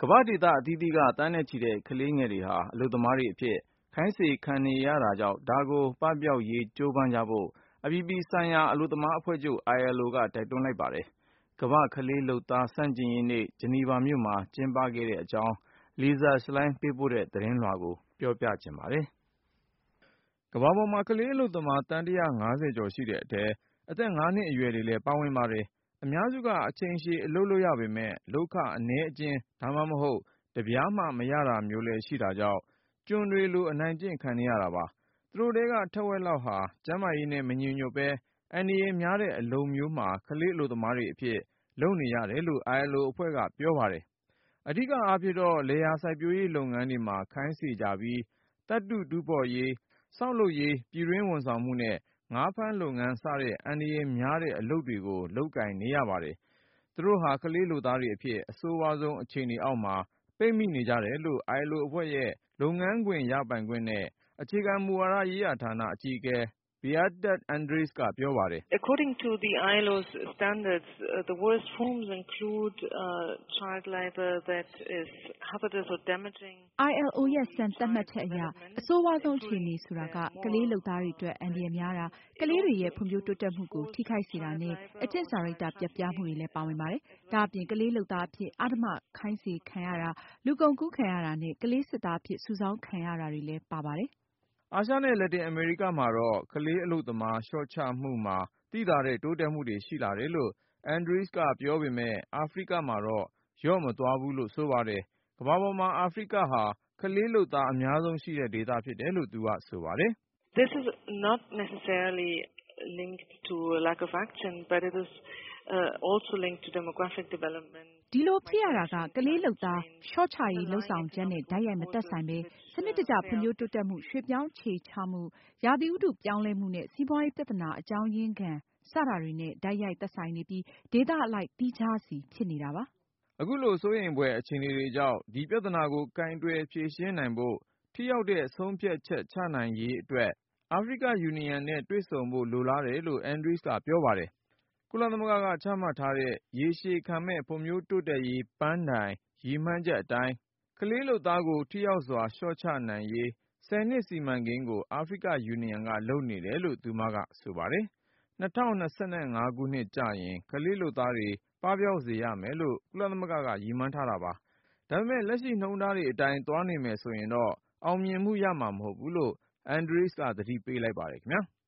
မ္ဘာ့ဒေသအသီးသီးကသန်းနဲ့ချီတဲ့ကလေးငယ်တွေဟာအလုပ်သမားတွေအဖြစ်ခိုင်းစေခံနေရတာကြောင့်ဒါကိုပပျောက်ရေးကြိုးပမ်းကြဖို့အပြည်ပြည်ဆိုင်ရာအလုပ်သမားအဖွဲ့ချုပ် ILO ကတိုက်တွန်းလိုက်ပါတယ်။ကမ္ဘာ့ကလေးလုပ်သားဆန့်ကျင်ရေးနေ့ဂျနီဗာမြို့မှာကျင်းပခဲ့တဲ့အကြောင်း Lisa Schlein ပေးပို့တဲ့သတင်းလွှာကိုပြောပြချင်ပါတယ်။ကမ္ဘာပေါ်မှာကလေးအလုပ်သမားသန်း150ကျော်ရှိတဲ့အထဲအသက်5နှစ်အရွယ်တွေလည်းပါဝင်ပါတယ်။အများစုကအချိန်ရှည်အလုပ်လုပ်ရပေမဲ့လုပ်ခအနည်းအကျဉ်းဒါမှမဟုတ်တပြားမှမရတာမျိုးလည်းရှိတာကြောင့်ကျွန်တွေလိုအနိုင်ကျင့်ခံနေရတာပါ။သူတို့ထဲကထက်ဝက်လောက်ဟာကျန်းမာရေးနဲ့မညီညွတ်ပဲအန္တရာယ်များတဲ့အလုပ်မျိုးမှာကလေးအလုပ်သမားတွေအဖြစ်လုပ်နေရတယ်လို့ ILO အဖွဲ့ကပြောပါတယ်။အဓိကအားဖြင့်တော့လယ်ယာစိုက်ပျိုးရေးလုပ်ငန်းတွေမှာခိုင်းစေကြပြီးသတ္တုတူးဖေါ်ရေးဆောက်လုပ်ရေးပြည်တွင်းဝန်ဆောင်မှုနဲ့ငါးဖမ်းလုပ်ငန်းစတဲ့အန္တရာယ်များတဲ့အလုပ်တွေကိုလုပ်ကိုင်နေရပါတယ်။သူတို့ဟာကလေးလုပ်သားတွေအဖြစ်အဆိုးဝါးဆုံးအခြေအနေအောက်မှာပိတ်မိနေကြတယ်လို့ ILO အဖွဲ့ရဲ့လုပ်ငန်းခွင်ရပိုင်ခွင့်နဲ့အခြေခံမူဝါဒရေးရာဌာနအကြီးအကဲ Beate Andries ကပြောပါတယ်။ According to the ILO's standards, the worst forms include child labor that is hazardous or damaging. ILO ရဲ့စံသတ်မှတ်ချက်အရအဆိုးဝါးဆုံးအခြေအနေဆိုတာကကလေးလုပ်သားတွေအတွက်အန္တရာယ်များတာကလေးတွေရဲ့ဖွံ့ဖြိုးတိုးတက်မှုကိုထိခိုက်စေတာနဲ့အကျင့်စာရိတ္တပျက်ပြားမှုတွေလည်းပါဝင်ပါတယ်။ဒါအပြင်ကလေးလုပ်သားအဖြစ်အဓမ္မခိုင်းစေခံရတာလူကုန်ကူးခံရတာနဲ့ကလေးစစ်သားအဖြစ်စုဆောင်းခံရတာတွေလည်းပါပါတယ်။အာရှနဲ့လက်တင်အမေရိကမှာတော့ကလေးအလုပ်သမားလျှော့ချမှုမှာသိသာတဲ့တိုးတက်မှုတွေရှိလာတယ်လို့ Andries ကပြောပေမဲ့အာဖရိကမှာတော့လျော့မသွားဘူးလို့ဆိုပါတယ်။ကမ္ဘာပေါ်မှာအာဖရိကဟာကလေးလုပ်သားအများဆုံးရှိတဲ့ဒေသဖြစ်တယ်လို့သူကဆိုပါတယ်။ This is not necessarily linked to a lack of action, but it is also linked to demographic development. ဒီလိုဖြစ်ရတာကကလေးလုပ်သားလျှော့ချရေးလှုံ့ဆော်ချက်နဲ့တိုက်ရိုက်မသက်ဆိုင်ပဲစနစ်တကျဖွံ့ဖြိုးတိုးတက်မှုရွှေ့ပြောင်းခြေချမှုရာသီဥတုပြောင်းလဲမှုနဲ့စီးပွားရေးပြဿနာအကြောင်းရင်းခံစတာတွေနဲ့တိုက်ရိုက်သက်ဆိုင်နေပြီးဒေသအလိုက်သီးခြားစီဖြစ်နေတာပါ။အခုလိုစိုးရိမ်ဖွယ်အခြေအနေတွေကြောင့်ဒီပြဿနာကိုကိုင်တွယ်ဖြေရှင်းနိုင်ဖို့ထိရောက်တဲ့ဆုံးဖြတ်ချက်ချနိုင်ရေးအတွက်အာဖရိကယူနီယံနဲ့တွေ့ဆုံဖို့လိုလားတယ်လို့ Andries ကပြောပါတယ်။ကုလသမဂ္ဂကချမှတ်ထားတဲ့ရေရှည်ခံမယ့်ဖွံ့ဖြိုးတိုးတက်ရေးပန်းတိုင်ရည်မှန်းချက်အတိုင်းကလေးလုပ်သားကိုထိရောက်စွာလျှော့ချနိုင်ရေး10နှစ်စီမံကိန်းကိုအာဖရိကယူနီယံကလုပ်နေတယ်လို့သူမကဆိုပါတယ်။2025ခုနှစ်ကျရင်ကလေးလုပ်သားတွေပပျောက်စေရမယ်လို့ကုလသမဂ္ဂကရည်မှန်းထားတာပါ။ဒါပေမဲ့လက်ရှိနှုန်းထားတွေအတိုင်းသွားနေမယ်ဆိုရင်တော့အောင်မြင်မှုရမှာမဟုတ်ဘူးလို့ Andries ကသတိပေးလိုက်ပါတယ်ခင်ဗျာ။